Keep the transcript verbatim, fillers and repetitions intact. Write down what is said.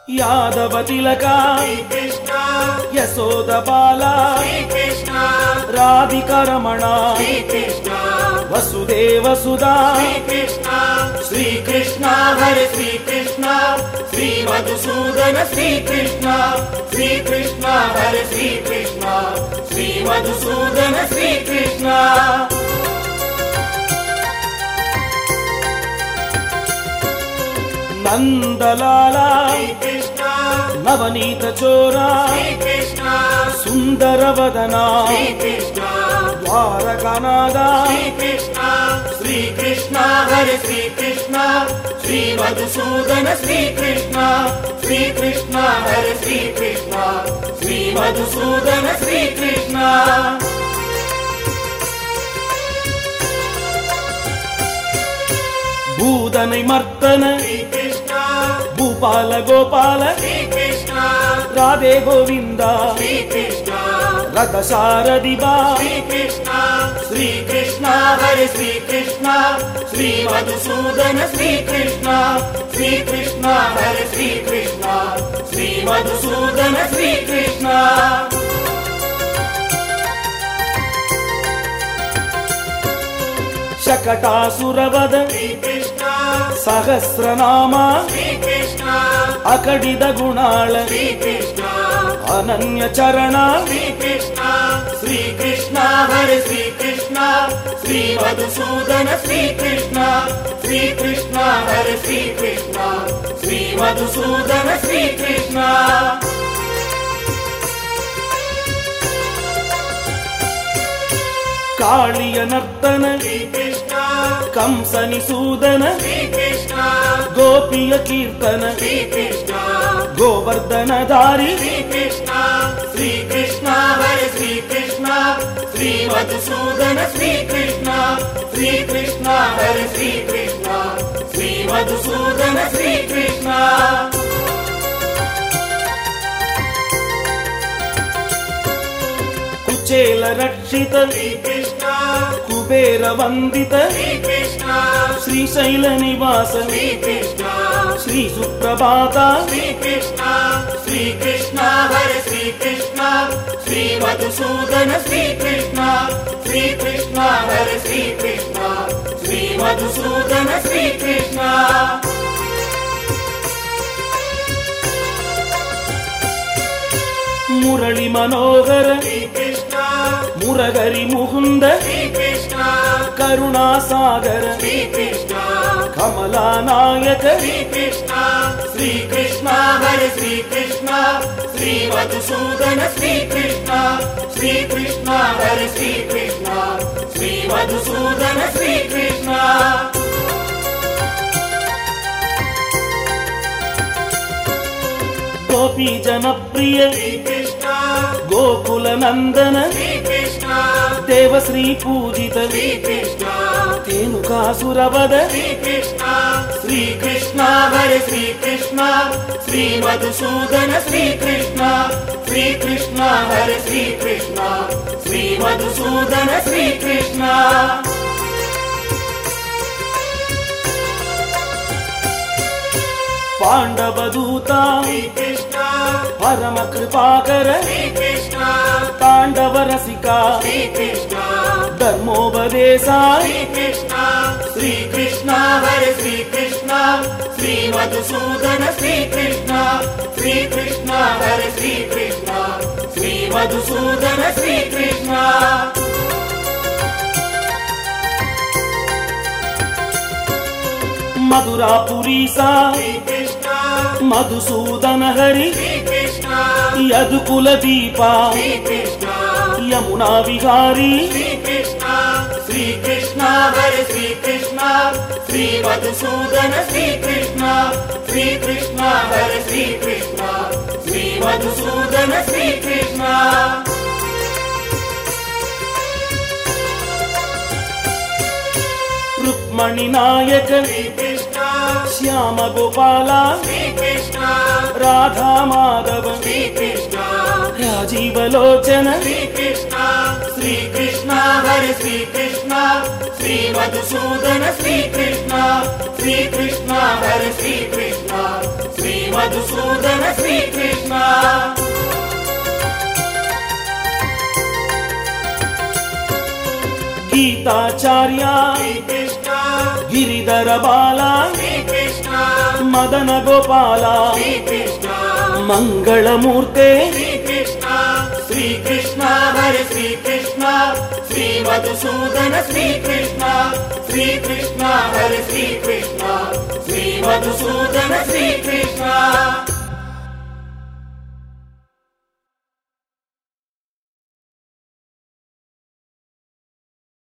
యాదవ తిలక యశోద బాల రాధిక రమణ వసుదేవ సుధా శ్రీకృష్ణ హరే శ్రీకృష్ణ శ్రీ మధుసూదన శ్రీకృష్ణ శ్రీకృష్ణ హరే శ్రీకృష్ణ శ్రీ మధుసూదన శ్రీకృష్ణ నందలాల నవనీత చోరా సుందర వదన ద్వారకానాథ శ్రీకృష్ణ హరే శ్రీకృష్ణ శ్రీ మధుసూదన శ్రీకృష్ణ శ్రీకృష్ణ హరే శ్రీకృష్ణ శ్రీ మధుసూదన శ్రీకృష్ణ భూదనై మర్దన భూపాల గోపాల రాధే గోవింద రథ సారథి బా శ్రీకృష్ణ హరే శ్రీకృష్ణ శ్రీ మధుసూదన శ్రీకృష్ణ శ్రీకృష్ణ హరే శ్రీకృష్ణ శ్రీ మధుసూదన శ్రీకృష్ణ శకటాసురవద సహస్రనామ అకడిద గుణాళ అనన్య చరణ శ్రీకృష్ణ హరే శ్రీకృష్ణ శ్రీ మధుసూదన శ్రీకృష్ణ శ్రీకృష్ణ హరే శ్రీకృష్ణ శ్రీ మధుసూదన శ్రీకృష్ణ కాళియ నర్తన కంసని సూదన గోపియ కీర్తన గోవర్ధన ధారి శ్రీకృష్ణ హరే శ్రీకృష్ణ శ్రీ మధుసూదన శ్రీకృష్ణ శ్రీకృష్ణ హరే శ్రీకృష్ణ శ్రీ మధుసూదన శ్రీకృష్ణ కుచేల రక్షిత కుబేర వందిత శ్రీశైల నివాస శ్రీ సుప్రభాత శ్రీకృష్ణ హరే శ్రీకృష్ణ శ్రీ మధుసూదన శ్రీకృష్ణ శ్రీకృష్ణ హరే శ్రీకృష్ణ శ్రీ మధుసూదన శ్రీకృష్ణ మురళి మనోహర మురగరి ముకుంద కరుణాసాగర కమలానాయక శ్రీకృష్ణ హరే శ్రీకృష్ణ శ్రీ మధుసూదన శ్రీకృష్ణ శ్రీకృష్ణ హరే శ్రీకృష్ణ శ్రీ మధుసూదన శ్రీకృష్ణ గోపీ జనప్రియ గోకుల నందన దేవశ్రీ పూజిత తేనుకాసురవద శ్రీకృష్ణ హరే శ్రీకృష్ణ శ్రీ మధుసూదన శ్రీకృష్ణ శ్రీకృష్ణ హరే శ్రీకృష్ణ శ్రీ మధుసూదన శ్రీకృష్ణ పాండవదూత పరమ కృపాకర తాండవ రసిక ధర్మోపదేశ శ్రీకృష్ణ హరే శ్రీకృష్ణ శ్రీ మధుసూదన శ్రీకృష్ణ శ్రీకృష్ణ హరే శ్రీకృష్ణ శ్రీ మధుసూదన శ్రీకృష్ణ మధురాపురీసా మధుసూదన హరి యదుకుల దీప యమునా విహారీ శ్రీకృష్ణ హరే శ్రీకృష్ణ శ్రీ మధుసూదన శ్రీకృష్ణ శ్రీకృష్ణ హరే శ్రీకృష్ణ శ్రీ మధుసూదన శ్రీకృష్ణ రుక్మణి నాయక శ్యామ గోపాల రాధా మాధవ రాజీవలోచన శ్రీకృష్ణ హరే శ్రీకృష్ణ శ్రీ మధుసూదన శ్రీకృష్ణ శ్రీకృష్ణ హరే శ్రీకృష్ణ శ్రీ మధుసూదన శ్రీకృష్ణ గీతాచార్య శ్రీకృష్ణ గిరిధర బాల శ్రీకృష్ణ మదన గోపాల శ్రీకృష్ణ మంగళమూర్తే శ్రీకృష్ణ శ్రీకృష్ణ హరి శ్రీకృష్ణ శ్రీ మధుసూదన శ్రీకృష్ణ శ్రీకృష్ణ హరి శ్రీకృష్ణ శ్రీ మధుసూదన శ్రీకృష్ణ